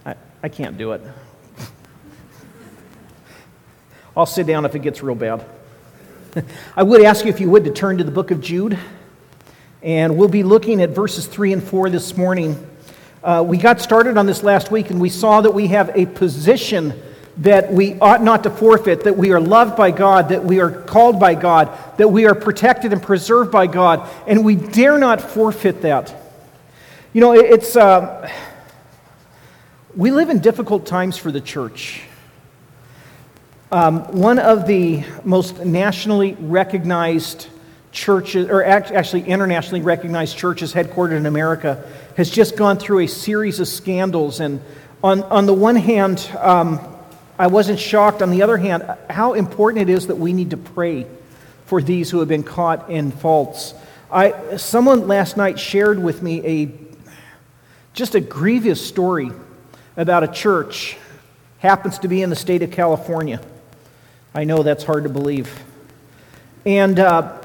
I can't do it. I'll sit down if it gets real bad. I would ask you, if you would, to turn to the book of Jude. And we'll be looking at verses 3 and 4 this morning. We got started on this last week, and we saw that we have a position that we ought not to forfeit, that we are loved by God, that we are called by God, that we are protected and preserved by God, and we dare not forfeit that. You know, we live in difficult times for the church. One of the most nationally recognized churches, or actually internationally recognized churches headquartered in America, has just gone through a series of scandals. And on the one hand, I wasn't shocked. On the other hand, how important it is that we need to pray for these who have been caught in faults. Someone last night shared with me just a grievous story about a church. Happens to be in the state of California. I know that's hard to believe. And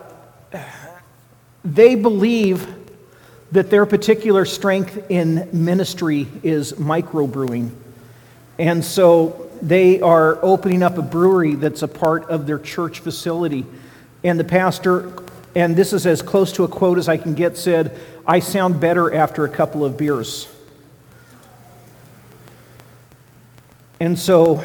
they believe that their particular strength in ministry is microbrewing. And so they are opening up a brewery that's a part of their church facility. And the pastor, and this is as close to a quote as I can get, said, "I sound better after a couple of beers." And so,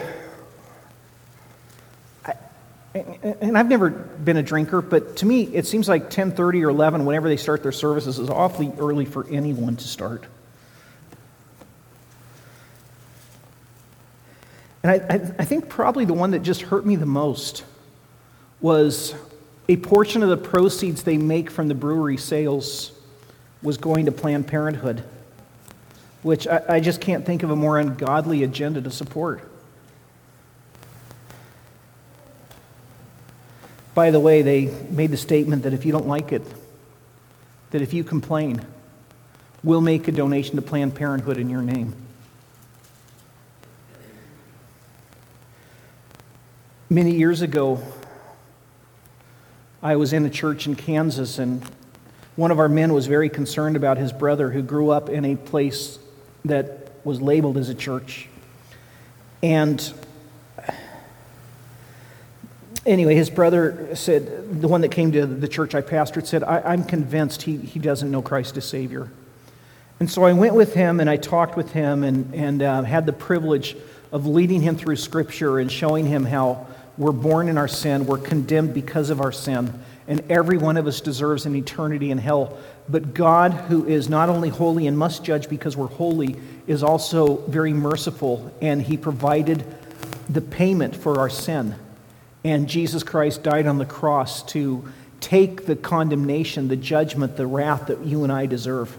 and I've never been a drinker, but to me, it seems like 10:30 or 11, whenever they start their services, is awfully early for anyone to start. And I think probably the one that just hurt me the most was a portion of the proceeds they make from the brewery sales was going to Planned Parenthood, which I just can't think of a more ungodly agenda to support. By the way, they made the statement that if you don't like it, that if you complain, we'll make a donation to Planned Parenthood in your name. Many years ago, I was in a church in Kansas, and one of our men was very concerned about his brother who grew up in a place that was labeled as a church. And anyway, his brother said, the one that came to the church I pastored, said, I'm convinced he doesn't know Christ as Savior. And so I went with him and I talked with him and had the privilege of leading him through Scripture and showing him how we're born in our sin, we're condemned because of our sin, and every one of us deserves an eternity in hell. But God, who is not only holy and must judge because we're holy, is also very merciful, and He provided the payment for our sin. And Jesus Christ died on the cross to take the condemnation, the judgment, the wrath that you and I deserve.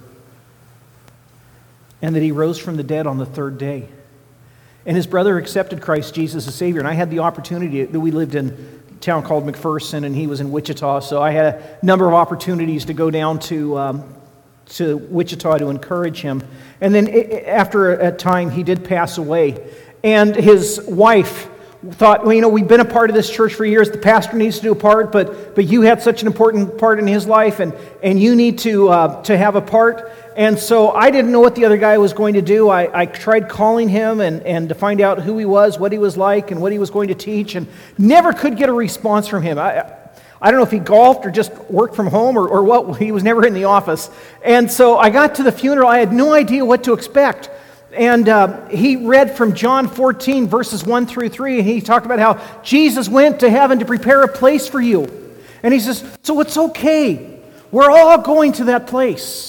And that He rose from the dead on the third day. And his brother accepted Christ Jesus as Savior. And I had the opportunity, we lived in a town called McPherson, and he was in Wichita. So I had a number of opportunities to go down to Wichita to encourage him. And then after a time, he did pass away. And his wife thought, well, we've been a part of this church for years. The pastor needs to do a part, but you had such an important part in his life, and you need to have a part. And so I didn't know what the other guy was going to do. I tried calling him and to find out who he was, what he was like, and what he was going to teach, and never could get a response from him. I don't know if he golfed or just worked from home or what. He was never in the office. And so I got to the funeral. I had no idea what to expect. And he read from John 14, verses 1 through 3, and he talked about how Jesus went to heaven to prepare a place for you. And he says, so it's okay. We're all going to that place.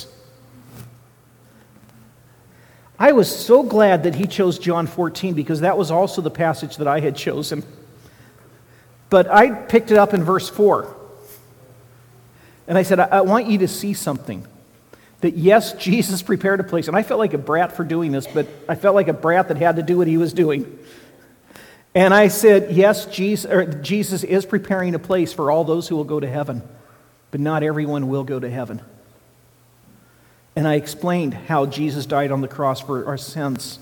I was so glad that he chose John 14 because that was also the passage that I had chosen. But I picked it up in verse 4. And I said, I want you to see something. That yes, Jesus prepared a place. And I felt like a brat for doing this, but I felt like a brat that had to do what he was doing. And I said, yes, Jesus is preparing a place for all those who will go to heaven. But not everyone will go to heaven. And I explained how Jesus died on the cross for our sins.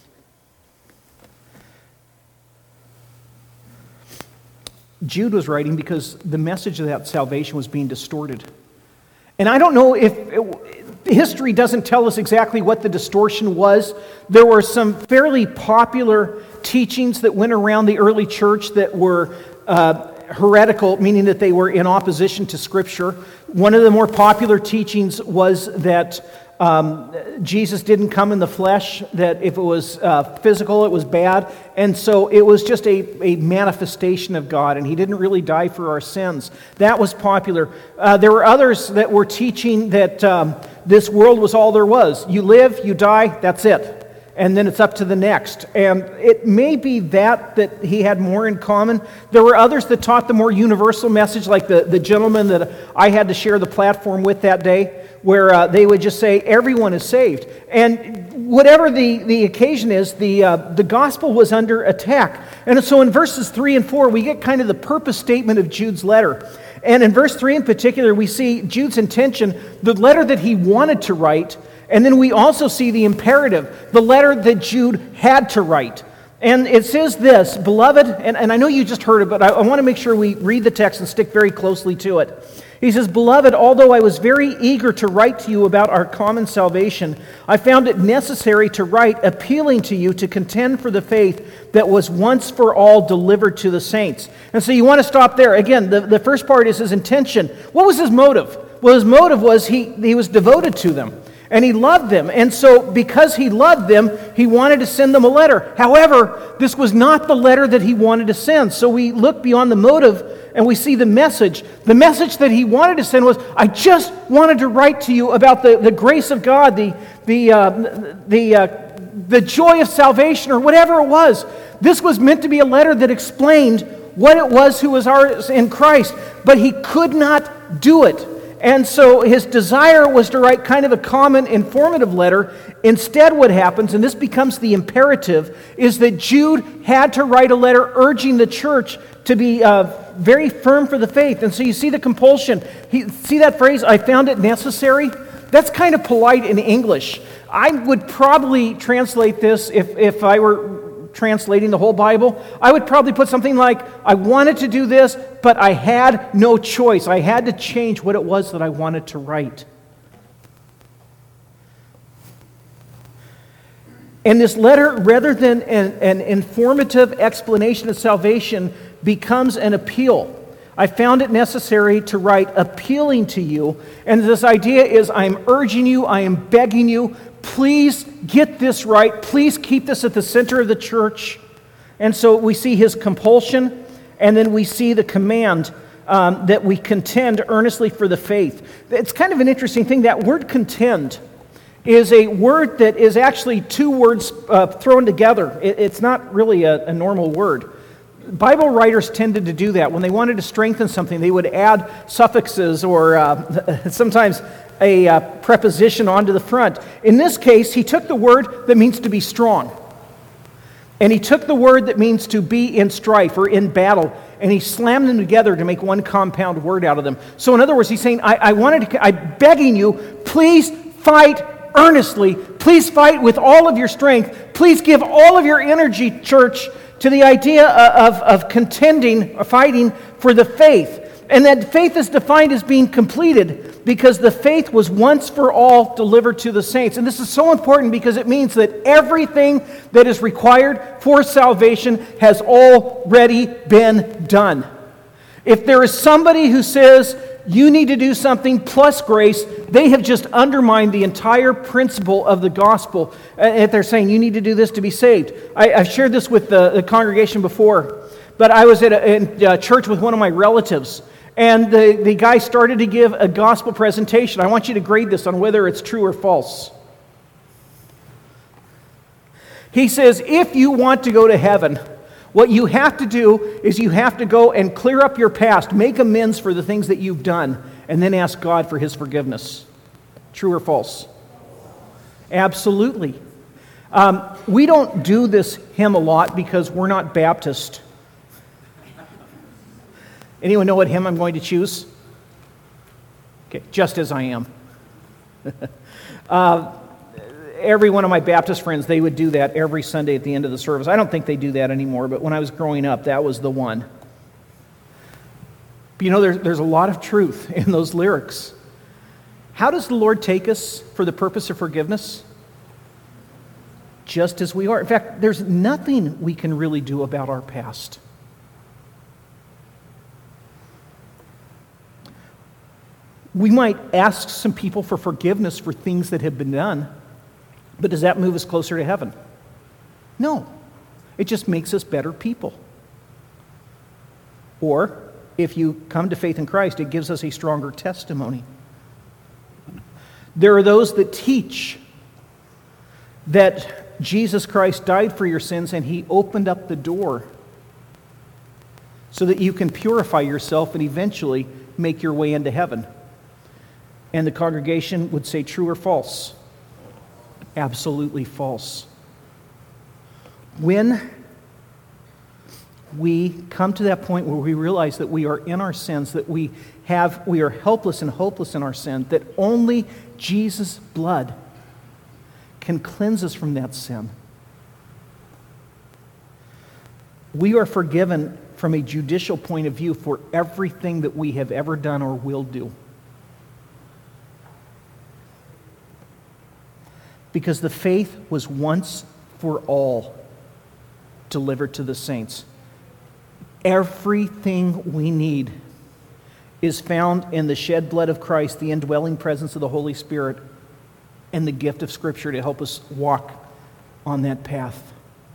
Jude was writing because the message of that salvation was being distorted. And I don't know if history doesn't tell us exactly what the distortion was. There were some fairly popular teachings that went around the early church that were heretical, meaning that they were in opposition to Scripture. One of the more popular teachings was that Jesus didn't come in the flesh, that if it was physical, it was bad. And so it was just a manifestation of God, and he didn't really die for our sins. That was popular. There were others that were teaching that this world was all there was. You live, you die, that's it. And then it's up to the next. And it may be that he had more in common. There were others that taught the more universal message, like the gentleman that I had to share the platform with that day, where they would just say, everyone is saved. And whatever the occasion is, the gospel was under attack. And so in verses 3 and 4, we get kind of the purpose statement of Jude's letter. And in verse 3 in particular, we see Jude's intention, the letter that he wanted to write. And then we also see the imperative, the letter that Jude had to write. And it says this, beloved, and I know you just heard it, but I want to make sure we read the text and stick very closely to it. He says, beloved, although I was very eager to write to you about our common salvation, I found it necessary to write appealing to you to contend for the faith that was once for all delivered to the saints. And so you want to stop there. Again, the first part is his intention. What was his motive? Well, his motive was he was devoted to them. And he loved them. And so because he loved them, he wanted to send them a letter. However, this was not the letter that he wanted to send. So we look beyond the motive and we see the message. The message that he wanted to send was, I just wanted to write to you about the grace of God, the joy of salvation, or whatever it was. This was meant to be a letter that explained what it was who was ours in Christ. But he could not do it. And so his desire was to write kind of a common informative letter. Instead, what happens, and this becomes the imperative, is that Jude had to write a letter urging the church to be very firm for the faith. And so you see the compulsion. See that phrase, I found it necessary? That's kind of polite in English. I would probably translate this if I were translating the whole Bible. I would probably put something like, I wanted to do this, but I had no choice. I had to change what it was that I wanted to write. And this letter, rather than an informative explanation of salvation, becomes an appeal. I found it necessary to write appealing to you. And this idea is, I'm urging you, I am begging you, please get this right. Please keep this at the center of the church. And so we see his compulsion, and then we see the command that we contend earnestly for the faith. It's kind of an interesting thing. That word contend is a word that is actually two words thrown together. It's not really a normal word. Bible writers tended to do that. When they wanted to strengthen something, they would add suffixes or sometimes a preposition onto the front. In this case, he took the word that means to be strong. And he took the word that means to be in strife or in battle, and he slammed them together to make one compound word out of them. So in other words, he's saying, I'm begging you, please fight earnestly. Please fight with all of your strength. Please give all of your energy, church, to the idea of contending, fighting for the faith. And that faith is defined as being completed because the faith was once for all delivered to the saints. And this is so important because it means that everything that is required for salvation has already been done. If there is somebody who says, you need to do something plus grace, they have just undermined the entire principle of the gospel. If they're saying, you need to do this to be saved. I've shared this with the congregation before, but I was at a church with one of my relatives, and the guy started to give a gospel presentation. I want you to grade this on whether it's true or false. He says, if you want to go to heaven, what you have to do is you have to go and clear up your past, make amends for the things that you've done, and then ask God for His forgiveness. True or false? Absolutely. We don't do this hymn a lot because we're not Baptist. Anyone know what hymn I'm going to choose? Okay, Just As I Am. Every one of my Baptist friends, they would do that every Sunday at the end of the service. I don't think they do that anymore, but when I was growing up, that was the one. But you know, there's a lot of truth in those lyrics. How does the Lord take us for the purpose of forgiveness? Just as we are. In fact, there's nothing we can really do about our past. We might ask some people for forgiveness for things that have been done, but does that move us closer to heaven? No. It just makes us better people. Or, if you come to faith in Christ, it gives us a stronger testimony. There are those that teach that Jesus Christ died for your sins and He opened up the door so that you can purify yourself and eventually make your way into heaven. And the congregation would say true or false? Absolutely false. When we come to that point where we realize that we are in our sins, that we are helpless and hopeless in our sin, that only Jesus' blood can cleanse us from that sin. We are forgiven from a judicial point of view for everything that we have ever done or will do. Because the faith was once for all delivered to the saints. Everything we need is found in the shed blood of Christ, the indwelling presence of the Holy Spirit, and the gift of Scripture to help us walk on that path.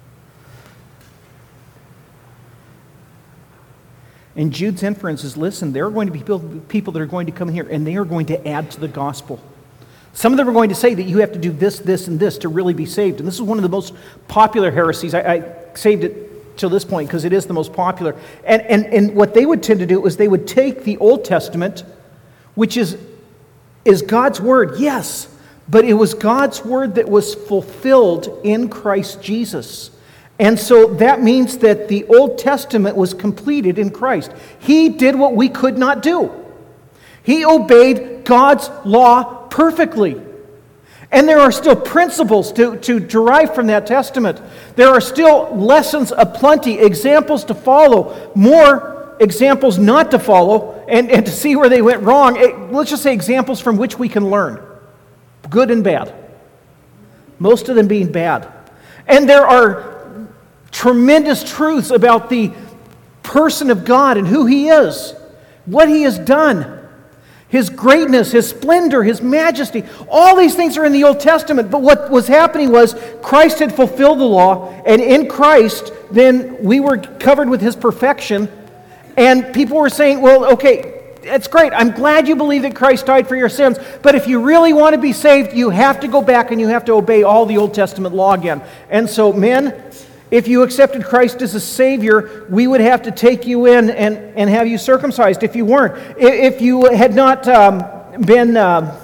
And Jude's inference is, listen, there are going to be people that are going to come here, and they are going to add to the gospel. Some of them are going to say that you have to do this, this, and this to really be saved. And this is one of the most popular heresies. I saved it till this point because it is the most popular. And what they would tend to do is they would take the Old Testament, which is God's Word, yes, but it was God's Word that was fulfilled in Christ Jesus. And so that means that the Old Testament was completed in Christ. He did what we could not do. He obeyed God's law perfectly. And there are still principles to derive from that testament. There are still lessons aplenty, examples to follow, more examples not to follow, and to see where they went wrong. Let's just say examples from which we can learn, good and bad. Most of them being bad. And there are tremendous truths about the person of God and who He is, what He has done. His greatness, His splendor, His majesty. All these things are in the Old Testament. But what was happening was Christ had fulfilled the law. And in Christ, then we were covered with His perfection. And people were saying, well, okay, it's great. I'm glad you believe that Christ died for your sins. But if you really want to be saved, you have to go back and you have to obey all the Old Testament law again. And so, men, if you accepted Christ as a Savior, we would have to take you in and have you circumcised if you weren't. If you had not been a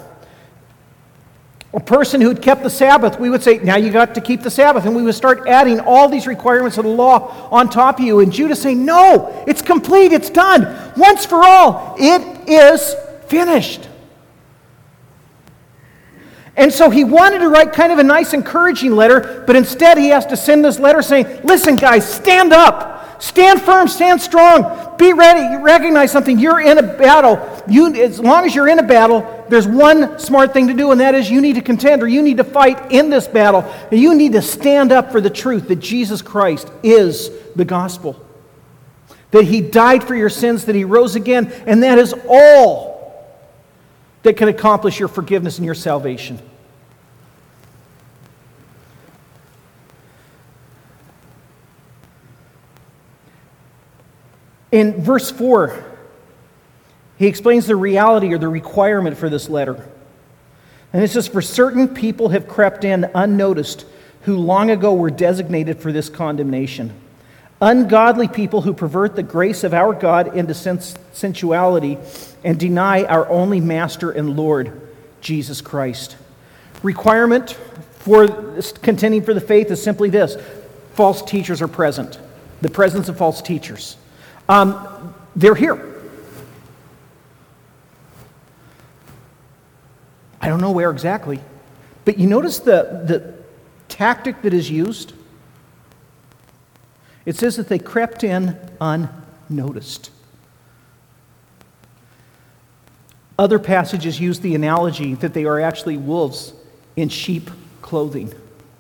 person who'd kept the Sabbath, we would say, now you got to keep the Sabbath. And we would start adding all these requirements of the law on top of you. And Jude is saying, no, it's complete, it's done. Once for all, it is finished. And so he wanted to write kind of a nice encouraging letter, but instead he has to send this letter saying, listen guys, stand up, stand firm, stand strong, be ready, you recognize something, you're in a battle. As long as you're in a battle, there's one smart thing to do, and that is you need to contend, or you need to fight in this battle. You need to stand up for the truth that Jesus Christ is the gospel, that He died for your sins, that He rose again, and that is all that can accomplish your forgiveness and your salvation. In verse 4, he explains the reality or the requirement for this letter. And it says, for certain people have crept in unnoticed who long ago were designated for this condemnation. Ungodly people who pervert the grace of our God into sensuality and deny our only Master and Lord, Jesus Christ. Requirement for contending for the faith is simply this: false teachers are present. The presence of false teachers. They're here. I don't know where exactly, but you notice the tactic that is used? It says that they crept in unnoticed. Other passages use the analogy that they are actually wolves in sheep clothing.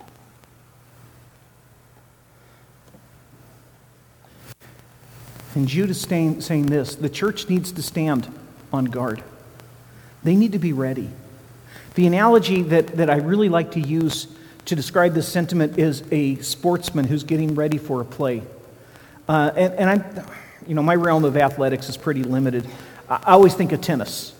And Jude is saying this: the church needs to stand on guard. They need to be ready. The analogy that I really like to use to describe this sentiment is a sportsman who's getting ready for a play. And I'm, my realm of athletics is pretty limited. I always think of tennis.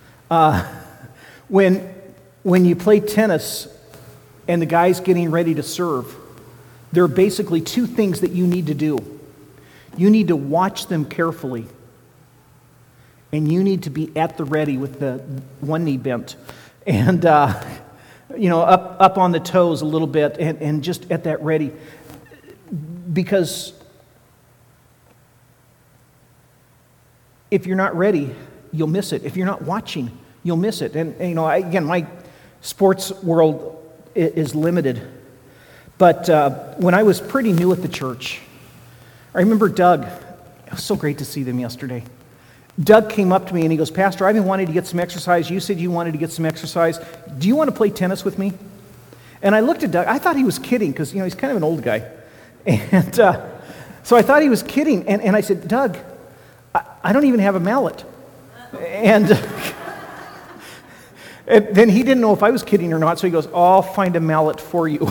When you play tennis and the guy's getting ready to serve, there are basically two things that you need to do. You need to watch them carefully, and you need to be at the ready with the one knee bent, and up on the toes a little bit, and just at that ready, because if you're not ready, you'll miss it. If you're not watching, you'll miss it. And again, my sports world is limited, but when I was pretty new at the church, I remember Doug. It was so great to see them yesterday. Doug came up to me and he goes, "Pastor, I've been wanting to get some exercise. You said you wanted to get some exercise. Do you want to play tennis with me?" And I looked at Doug. I thought he was kidding because, he's kind of an old guy. And so I thought he was kidding. And I said, "Doug, I don't even have a mallet." And then he didn't know if I was kidding or not, so he goes, "I'll find a mallet for you."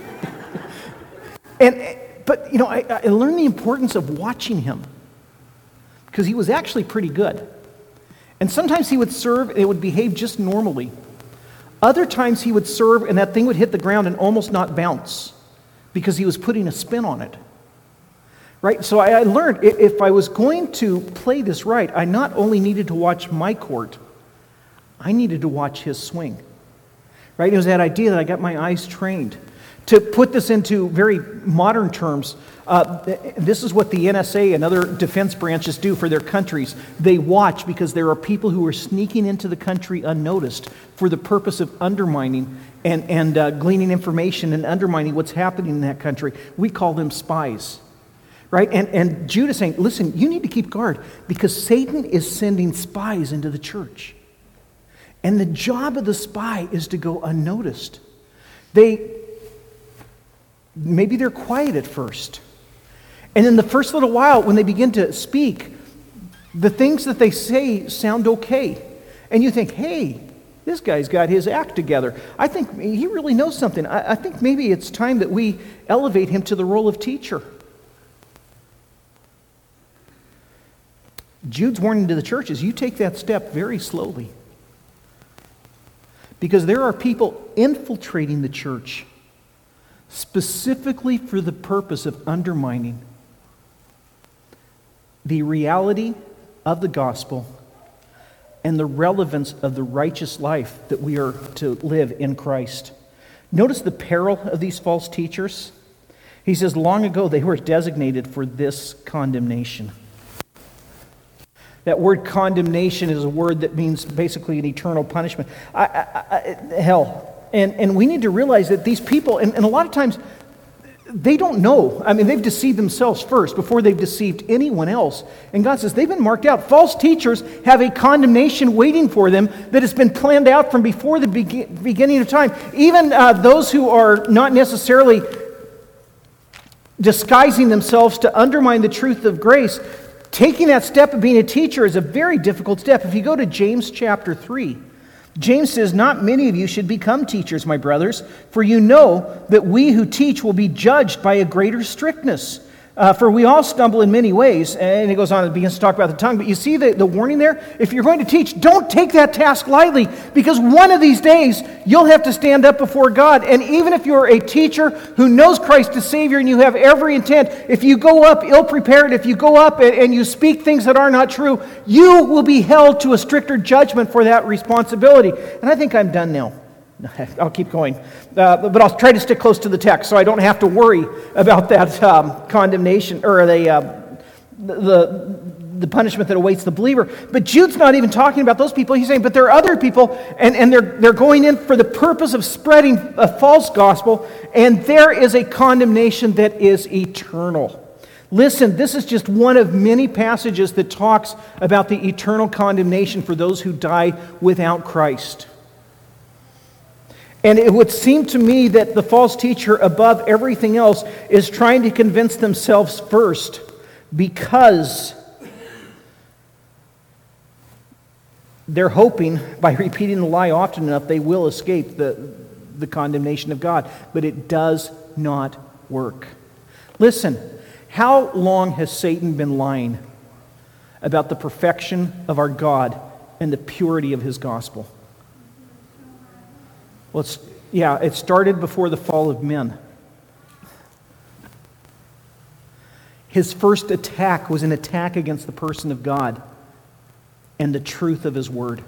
But I learned the importance of watching him, because he was actually pretty good. And sometimes he would serve and it would behave just normally. Other times he would serve and that thing would hit the ground and almost not bounce because he was putting a spin on it. Right? So I learned if I was going to play this right, I not only needed to watch my court, I needed to watch his swing. Right? It was that idea that I got my eyes trained. To put this into very modern terms, this is what the NSA and other defense branches do for their countries. They watch because there are people who are sneaking into the country unnoticed for the purpose of undermining and gleaning information and undermining what's happening in that country. We call them spies. Right? And Jude is saying, listen, you need to keep guard because Satan is sending spies into the church. And the job of the spy is to go unnoticed. Maybe they're quiet at first. And in the first little while, when they begin to speak, the things that they say sound okay. And you think, hey, this guy's got his act together. I think he really knows something. I think maybe it's time that we elevate him to the role of teacher. Jude's warning to the church is you take that step very slowly. Because there are people infiltrating the church specifically for the purpose of undermining the reality of the gospel and the relevance of the righteous life that we are to live in Christ. Notice the peril of these false teachers. He says, long ago they were designated for this condemnation. That word condemnation is a word that means basically an eternal punishment. Hell. And we need to realize that these people, and a lot of times, they don't know. I mean, they've deceived themselves first before they've deceived anyone else. And God says they've been marked out. False teachers have a condemnation waiting for them that has been planned out from before the beginning of time. Even those who are not necessarily disguising themselves to undermine the truth of grace, taking that step of being a teacher is a very difficult step. If you go to James chapter 3, James says, not many of you should become teachers, my brothers, for you know that we who teach will be judged by a greater strictness. For we all stumble in many ways. And he goes on and begins to talk about the tongue. But you see the warning there? If you're going to teach, don't take that task lightly, because one of these days you'll have to stand up before God. And even if you're a teacher who knows Christ as Savior and you have every intent, if you go up ill-prepared, if you go up and you speak things that are not true, you will be held to a stricter judgment for that responsibility. And I think I'm done now. I'll keep going. But I'll try to stick close to the text so I don't have to worry about that condemnation or the punishment that awaits the believer. But Jude's not even talking about those people. He's saying, but there are other people, and they're going in for the purpose of spreading a false gospel, and there is a condemnation that is eternal. Listen, this is just one of many passages that talks about the eternal condemnation for those who die without Christ. And it would seem to me that the false teacher, above everything else, is trying to convince themselves first, because they're hoping, by repeating the lie often enough, they will escape the condemnation of God. But it does not work. Listen, how long has Satan been lying about the perfection of our God and the purity of his gospel? Well, it started before the fall of men. His first attack was an attack against the person of God and the truth of his word.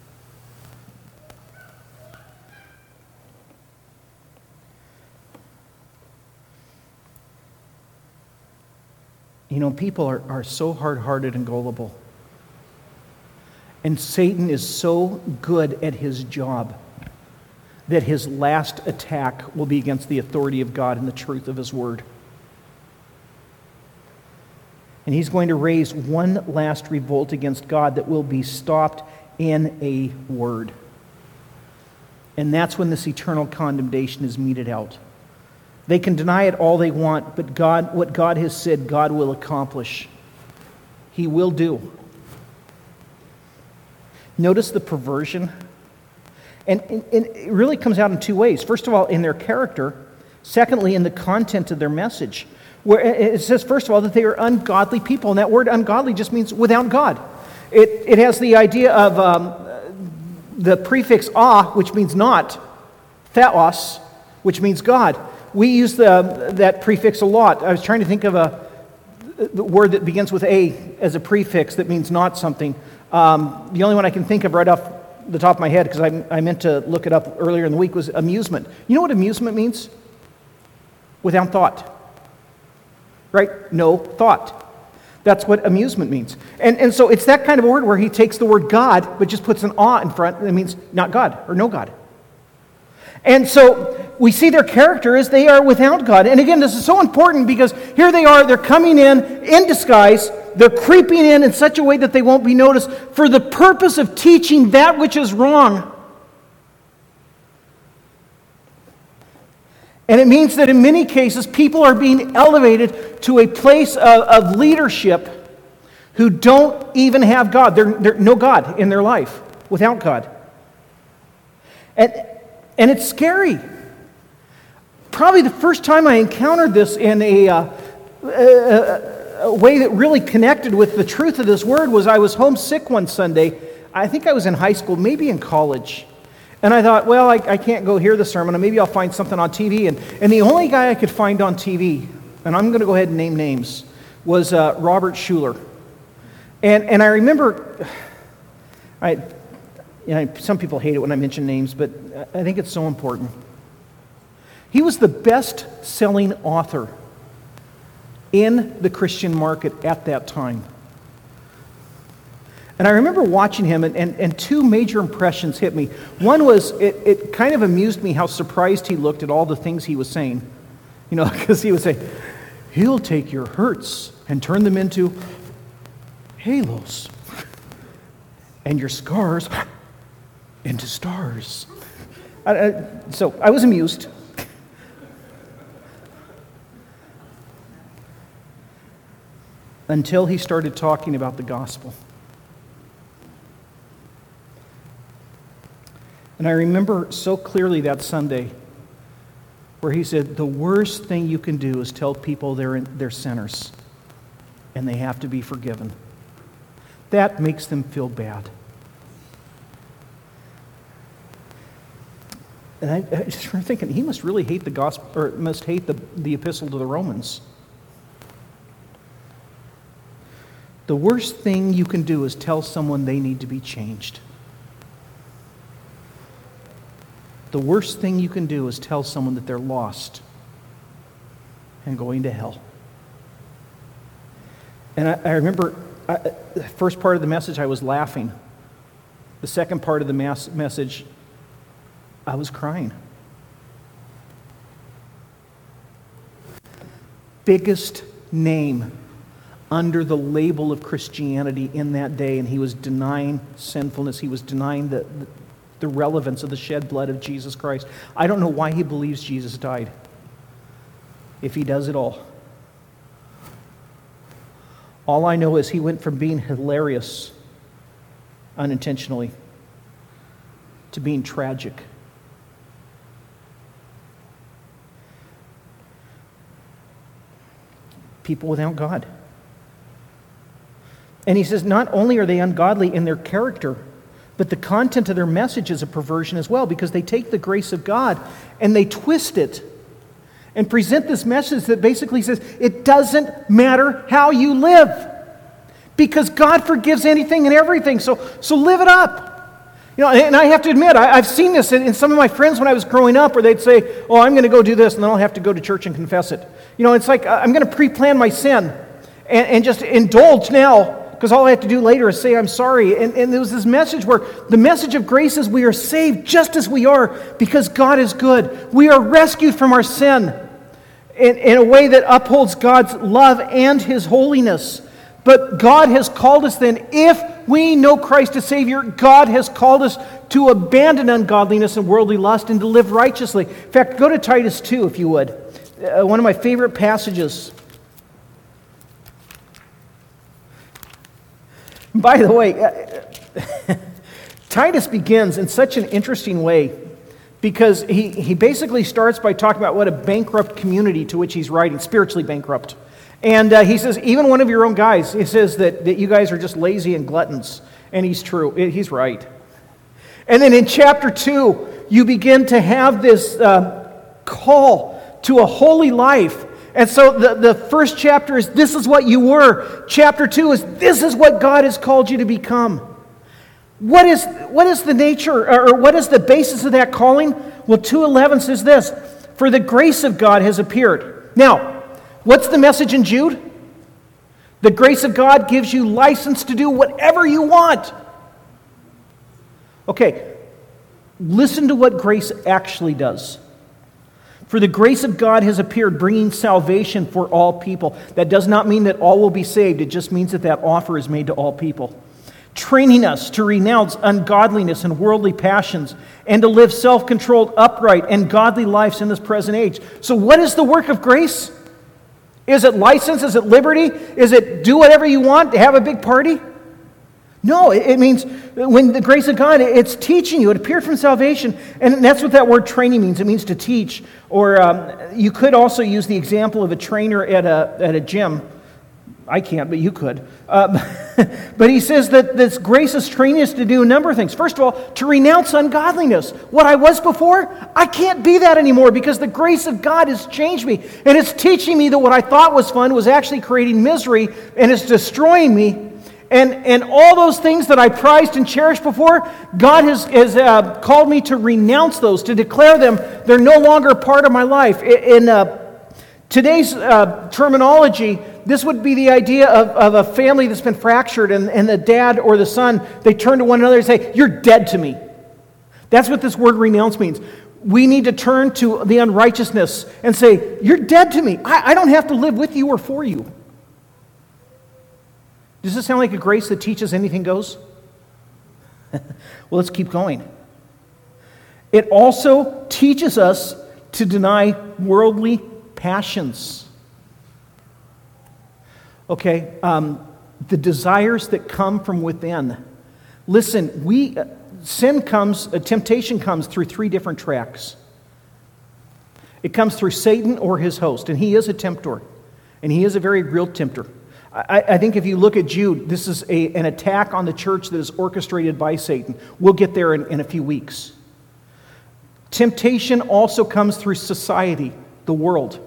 You know, people are so hard-hearted and gullible. And Satan is so good at his job that his last attack will be against the authority of God and the truth of his word. And he's going to raise one last revolt against God that will be stopped in a word. And that's when this eternal condemnation is meted out. They can deny it all they want, but God, what God has said, God will accomplish. He will do. Notice the perversion. And it really comes out in two ways. First of all, in their character. Secondly, in the content of their message. Where it says, first of all, that they are ungodly people. And that word ungodly just means without God. It has the idea of the prefix "a," which means not, theos, which means God. We use that prefix a lot. I was trying to think of the word that begins with "a" as a prefix that means not something. The only one I can think of right off the top of my head, because I meant to look it up earlier in the week, was amusement. You know what amusement means? Without thought. Right? No thought. That's what amusement means. And so it's that kind of a word where he takes the word God, but just puts an "a" in front, and it means not God, or no God. And so we see their character as they are without God. And again, this is so important because here they are, they're coming in disguise, they're creeping in such a way that they won't be noticed for the purpose of teaching that which is wrong. And it means that in many cases, people are being elevated to a place of leadership who don't even have God. There's no God in their life, without God. And it's scary. Probably the first time I encountered this in a way that really connected with the truth of this word was I was homesick one Sunday. I think I was in high school, maybe in college. And I thought, well, I can't go hear the sermon, and maybe I'll find something on TV. And the only guy I could find on TV, and I'm going to go ahead and name names, was Robert Schuller. And I remember, some people hate it when I mention names, but I think it's so important. He was the best-selling author in the Christian market at that time. And I remember watching him, and two major impressions hit me. One was, it kind of amused me how surprised he looked at all the things he was saying. You know, because he would say, he'll take your hurts and turn them into halos, and your scars into stars. So I was amused. Until he started talking about the gospel. And I remember so clearly that Sunday where he said, the worst thing you can do is tell people they're sinners and they have to be forgiven. That makes them feel bad. And I just remember thinking, he must really hate the gospel, or must hate the epistle to the Romans. The worst thing you can do is tell someone they need to be changed. The worst thing you can do is tell someone that they're lost and going to hell. And I remember the first part of the message, I was laughing. The second part of the message, I was crying. Biggest name under the label of Christianity in that day, and he was denying sinfulness. He was denying the relevance of the shed blood of Jesus Christ. I don't know why he believes Jesus died, if he does at all. All I know is he went from being hilarious unintentionally to being tragic. People without God. And he says not only are they ungodly in their character, but the content of their message is a perversion as well, because they take the grace of God and they twist it and present this message that basically says it doesn't matter how you live, because God forgives anything and everything, so live it up. You know, and I have to admit, I've seen this in some of my friends when I was growing up, where they'd say, oh, I'm going to go do this, and then I'll have to go to church and confess it. You know, it's like I'm going to pre-plan my sin and just indulge now, because all I have to do later is say I'm sorry. And there was this message where the message of grace is we are saved just as we are because God is good. We are rescued from our sin in a way that upholds God's love and His holiness. But God has called us then, if we know Christ as Savior, God has called us to abandon ungodliness and worldly lust and to live righteously. In fact, go to Titus 2 if you would. One of my favorite passages. By the way, Titus begins in such an interesting way, because he basically starts by talking about what a bankrupt community to which he's writing, spiritually bankrupt. And he says, even one of your own guys, he says that you guys are just lazy and gluttons. And he's true. He's right. And then in chapter 2, you begin to have this call to a holy life. And so the first chapter is, this is what you were. Chapter 2 is, this is what God has called you to become. What is the nature, or what is the basis of that calling? Well, 2:11 says this, for the grace of God has appeared. Now, what's the message in Jude? The grace of God gives you license to do whatever you want. Okay, listen to what grace actually does. For the grace of God has appeared, bringing salvation for all people. That does not mean that all will be saved. It just means that that offer is made to all people. Training us to renounce ungodliness and worldly passions and to live self-controlled, upright, and godly lives in this present age. So what is the work of grace? Is it license? Is it liberty? Is it do whatever you want, have a big party? No, it means when the grace of God, it's teaching you. It appeared from salvation, and that's what that word training means. It means to teach. Or you could also use the example of a trainer at a gym. I can't, but you could. But he says that this grace is training us to do a number of things. First of all, to renounce ungodliness. What I was before, I can't be that anymore because the grace of God has changed me. And it's teaching me that what I thought was fun was actually creating misery, and it's destroying me. And all those things that I prized and cherished before, God has called me to renounce those, to declare them. They're no longer a part of my life. In today's terminology, this would be the idea of a family that's been fractured, and the dad or the son, they turn to one another and say, you're dead to me. That's what this word renounce means. We need to turn to the unrighteousness and say, you're dead to me. I don't have to live with you or for you. Does this sound like a grace that teaches anything goes? Well, let's keep going. It also teaches us to deny worldly passions. Okay, the desires that come from within. Listen, temptation comes through three different tracks. It comes through Satan or his host, and he is a tempter, and he is a very real tempter. I think if you look at Jude, this is an attack on the church that is orchestrated by Satan. We'll get there in a few weeks. Temptation also comes through society, the world.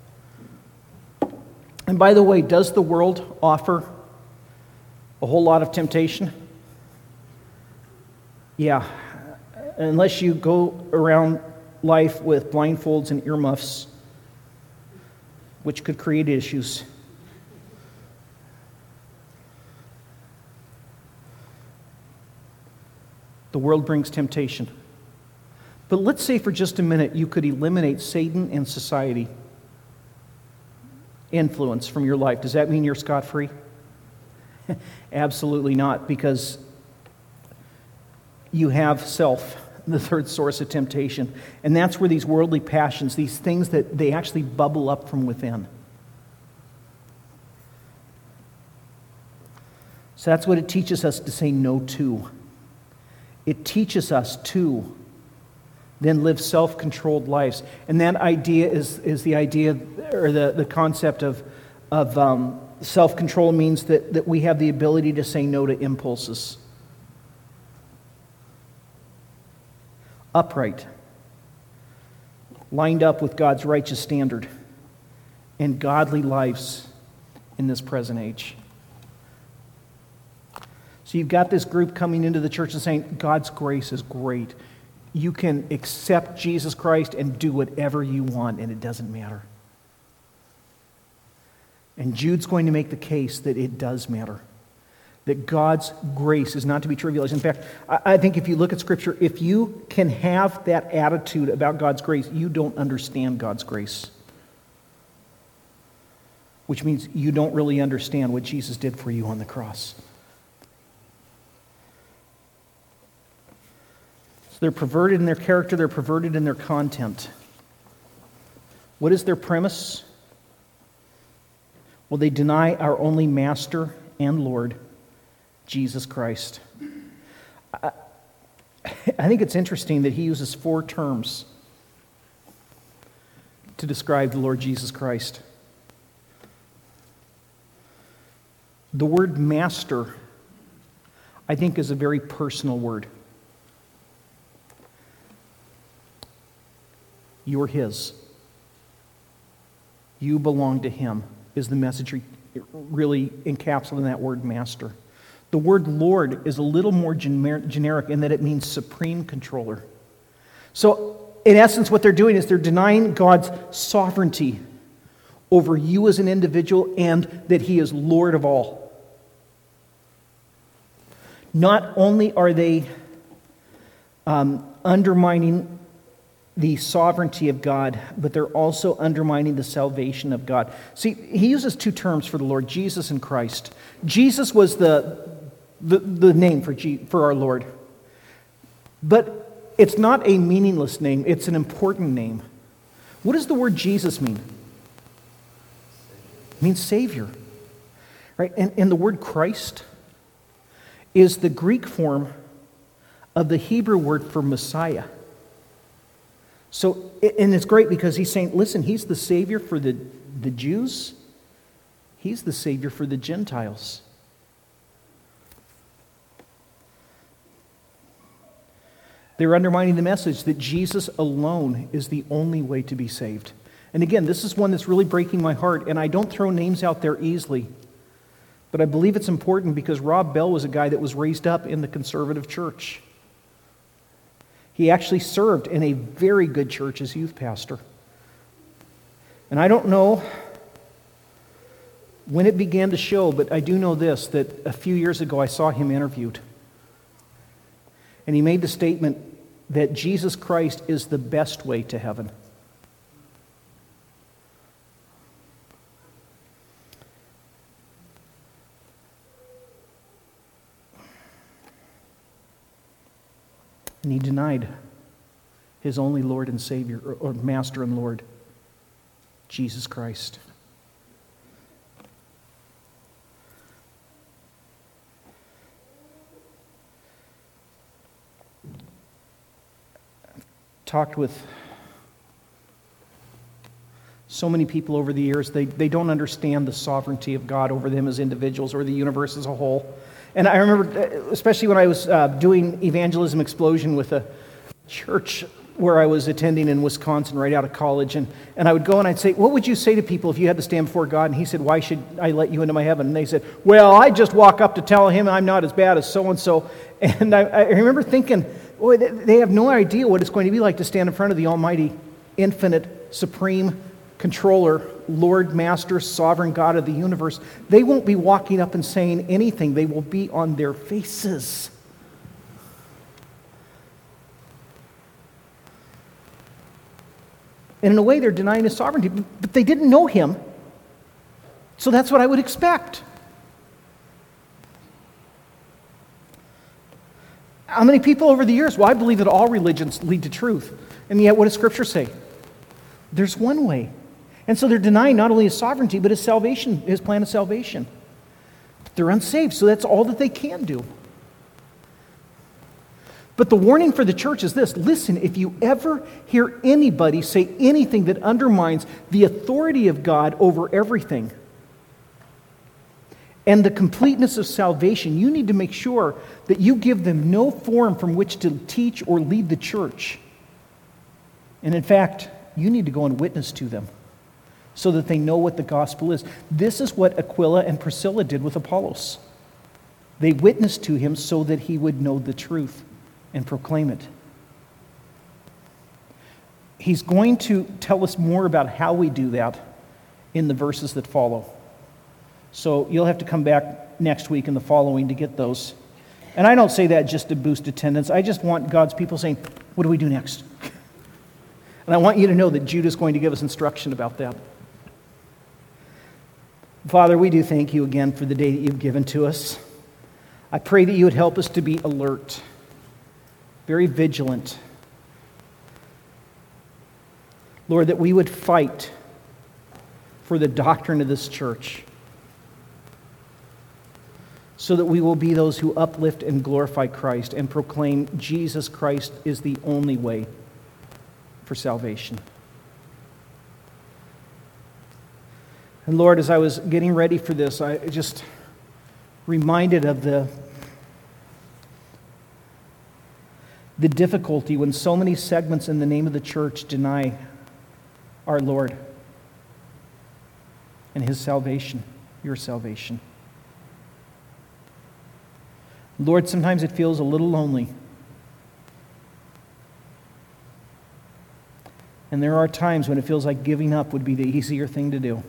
And by the way, does the world offer a whole lot of temptation? Yeah, unless you go around life with blindfolds and earmuffs, which could create issues. The world brings temptation. But let's say for just a minute you could eliminate Satan and society. influence from your life, does that mean you're scot-free? Absolutely not, because you have self, the third source of temptation. And that's where these worldly passions, these things that they actually bubble up from within. So that's what it teaches us to say no to. It teaches us to then live self-controlled lives. And that idea is the idea, or the concept of self-control means that we have the ability to say no to impulses. Upright, lined up with God's righteous standard, and godly lives in this present age. So you've got this group coming into the church and saying, God's grace is great. You can accept Jesus Christ and do whatever you want, and it doesn't matter. And Jude's going to make the case that it does matter. That God's grace is not to be trivialized. In fact, I think if you look at Scripture, if you can have that attitude about God's grace, you don't understand God's grace. Which means you don't really understand what Jesus did for you on the cross. So they're perverted in their character, they're perverted in their content. What is their premise? Well, they deny our only Master and Lord, Jesus Christ. I think it's interesting that he uses 4 terms to describe the Lord Jesus Christ. The word master, I think, is a very personal word. You're his. You belong to him, is the message really encapsulated in that word master. The word Lord is a little more generic in that it means supreme controller. So, in essence, what they're doing is they're denying God's sovereignty over you as an individual and that he is Lord of all. Not only are they undermining the sovereignty of God, but they're also undermining the salvation of God. See, he uses 2 terms for the Lord, Jesus and Christ. Jesus was the name for our Lord. But it's not a meaningless name, it's an important name. What does the word Jesus mean? It means Savior. Right? And the word Christ is the Greek form of the Hebrew word for Messiah. So, and it's great because he's saying, listen, he's the Savior for the Jews. He's the Savior for the Gentiles. They're undermining the message that Jesus alone is the only way to be saved. And again, this is one that's really breaking my heart, and I don't throw names out there easily. But I believe it's important because Rob Bell was a guy that was raised up in the conservative church. He actually served in a very good church as youth pastor. And I don't know when it began to show, but I do know this, that a few years ago I saw him interviewed. And he made the statement that Jesus Christ is the best way to heaven. And he denied his only Lord and Savior, or Master and Lord, Jesus Christ. I've talked with so many people over the years, they don't understand the sovereignty of God over them as individuals or the universe as a whole. And I remember, especially when I was doing Evangelism Explosion with a church where I was attending in Wisconsin right out of college, and I would go and I'd say, what would you say to people if you had to stand before God? And he said, why should I let you into my heaven? And they said, well, I just walk up to tell him I'm not as bad as so-and-so. And I remember thinking, boy, they have no idea what it's going to be like to stand in front of the almighty, infinite, supreme controller, Lord, Master, sovereign God of the universe. They won't be walking up and saying anything. They will be on their faces. And in a way, they're denying his sovereignty, but they didn't know him. So that's what I would expect. How many people over the years? Well, I believe that all religions lead to truth. And yet, what does Scripture say? There's one way. And so they're denying not only His sovereignty, but His salvation, His plan of salvation. They're unsaved, so that's all that they can do. But the warning for the church is this. Listen, if you ever hear anybody say anything that undermines the authority of God over everything and the completeness of salvation, you need to make sure that you give them no forum from which to teach or lead the church. And in fact, you need to go and witness to them so that they know what the gospel is. This is what Aquila and Priscilla did with Apollos. They witnessed to him so that he would know the truth and proclaim it. He's going to tell us more about how we do that in the verses that follow. So you'll have to come back next week and the following to get those. And I don't say that just to boost attendance. I just want God's people saying, what do we do next? And I want you to know that Jude is going to give us instruction about that. Father, we do thank you again for the day that you've given to us. I pray that you would help us to be alert, very vigilant. Lord, that we would fight for the doctrine of this church so that we will be those who uplift and glorify Christ and proclaim Jesus Christ is the only way for salvation. And Lord, as I was getting ready for this, I just reminded of the difficulty when so many segments in the name of the church deny our Lord and His salvation, your salvation. Lord, sometimes it feels a little lonely. And there are times when it feels like giving up would be the easier thing to do.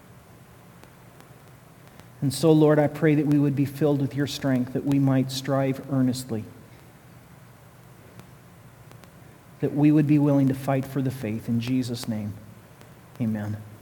And so, Lord, I pray that we would be filled with your strength, that we might strive earnestly, that we would be willing to fight for the faith. In Jesus' name, amen.